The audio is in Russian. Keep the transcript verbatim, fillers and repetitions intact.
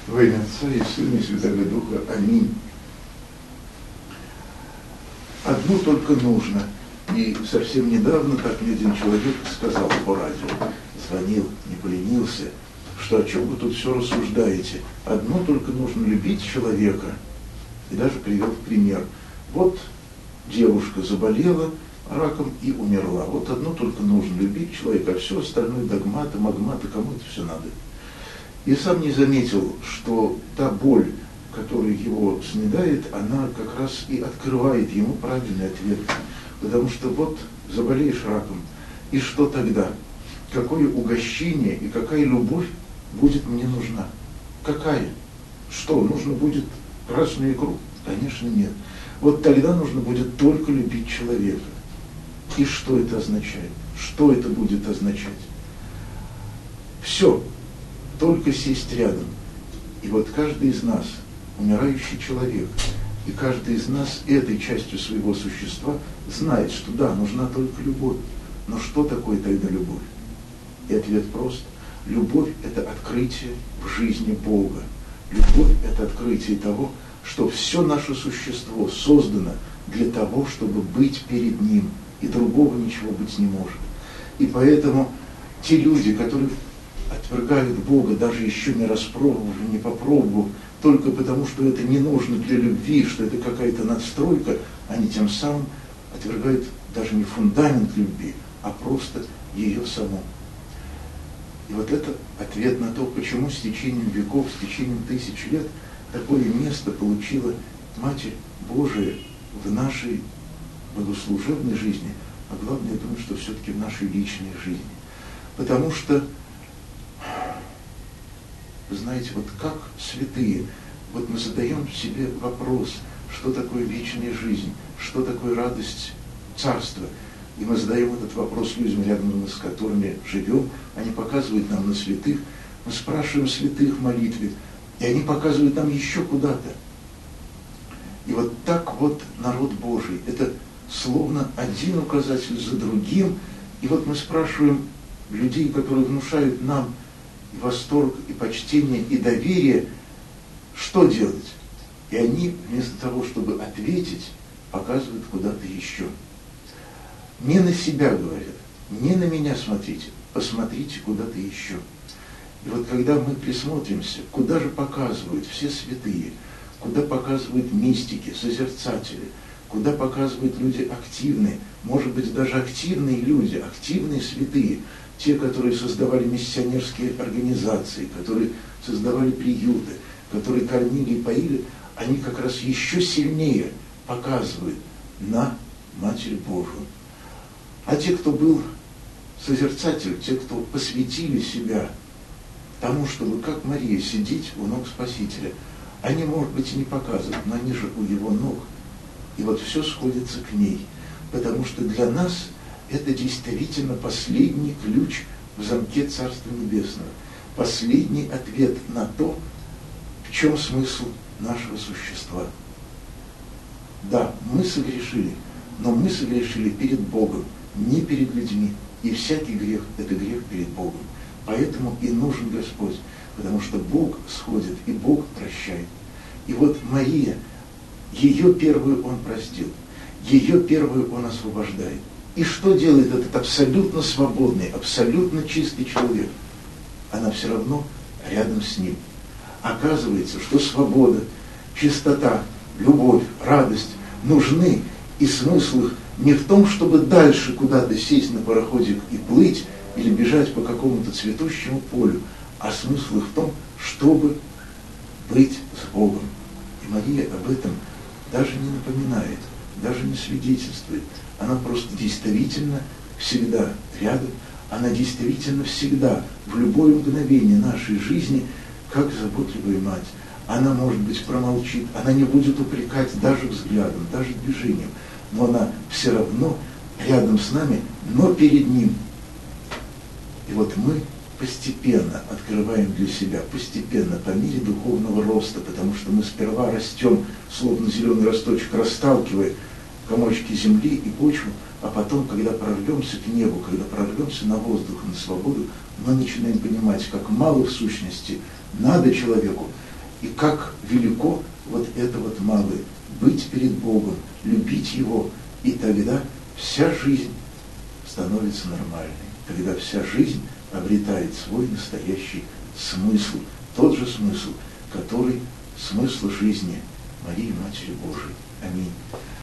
Во имя Отца и Сына и Святого Духа. Аминь. Одно только нужно. И совсем недавно так мне один человек сказал по радио, звонил, не поленился, что о чем вы тут все рассуждаете. Одно только нужно любить человека. И даже привел пример. Вот девушка заболела раком и умерла. Вот одно только нужно любить человека, а все остальное догматы, магматы, кому это все надо. И сам не заметил, что та боль, которая его снедает, она как раз и открывает ему правильный ответ. Потому что вот заболеешь раком, и что тогда? Какое угощение и какая любовь будет мне нужна? Какая? Что, нужно будет красную икру? Конечно, нет. Вот тогда нужно будет только любить человека. И что это означает? Что это будет означать? Все. Только сесть рядом. И вот каждый из нас, умирающий человек, и каждый из нас этой частью своего существа знает, что да, нужна только любовь. Но что такое тогда любовь? И ответ прост. Любовь – это открытие в жизни Бога. Любовь – это открытие того, что все наше существо создано для того, чтобы быть перед Ним. И другого ничего быть не может. И поэтому те люди, которые отвергают Бога, даже еще не распробовав, не попробовав, только потому, что это не нужно для любви, что это какая-то надстройка, они тем самым отвергают даже не фундамент любви, а просто ее саму. И вот это ответ на то, почему с течением веков, с течением тысяч лет такое место получила Матерь Божия в нашей богослужебной жизни, а главное, я думаю, что все-таки в нашей личной жизни. Потому что, вы знаете, вот как святые, вот мы задаем себе вопрос, что такое вечная жизнь, что такое радость царства. И мы задаем этот вопрос людям, рядом с которыми живем, они показывают нам на святых, мы спрашиваем святых в молитве, и они показывают нам еще куда-то. И вот так вот народ Божий, это словно один указатель за другим, и вот мы спрашиваем людей, которые внушают нам и восторг, и почтение, и доверие, что делать? И они вместо того, чтобы ответить, показывают куда-то еще. Не на себя говорят, не на меня смотрите, посмотрите куда-то еще. И вот когда мы присмотримся, куда же показывают все святые, куда показывают мистики, созерцатели, куда показывают люди активные, может быть, даже активные люди, активные святые, те, которые создавали миссионерские организации, которые создавали приюты, которые кормили и поили, они как раз еще сильнее показывают на Матерь Божию. А те, кто был созерцатель, те, кто посвятили себя тому, чтобы, как Мария, сидеть у ног Спасителя, они, может быть, и не показывают, но они же у его ног. И вот все сходится к ней, потому что для нас это действительно последний ключ в замке Царства Небесного, последний ответ на то, в чем смысл нашего существа. Да, мы согрешили, но мы согрешили перед Богом, не перед людьми. И всякий грех – это грех перед Богом. Поэтому и нужен Господь, потому что Бог сходит, и Бог прощает. И вот Мария, ее первую Он простил, ее первую Он освобождает. И что делает этот абсолютно свободный, абсолютно чистый человек? Она все равно рядом с ним. Оказывается, что свобода, чистота, любовь, радость нужны, и смысл их не в том, чтобы дальше куда-то сесть на пароходик и плыть, или бежать по какому-то цветущему полю, а смысл их в том, чтобы быть с Богом. И Мария об этом даже не напоминает, даже не свидетельствует. Она просто действительно всегда рядом, она действительно всегда, в любое мгновение нашей жизни, как заботливая мать. Она, может быть, промолчит, она не будет упрекать даже взглядом, даже движением, но она все равно рядом с нами, но перед Ним. И вот мы постепенно открываем для себя, постепенно, по мере духовного роста, потому что мы сперва растем, словно зеленый росточек, расталкивая комочки земли и почву, а потом, когда прорвемся к небу, когда прорвемся на воздух, на свободу, мы начинаем понимать, как мало в сущности надо человеку, И как велико вот это вот малое, быть перед Богом, любить Его, и тогда вся жизнь становится нормальной, когда вся жизнь обретает свой настоящий смысл, тот же смысл, который смысл жизни Марии, Матери Божией. Аминь.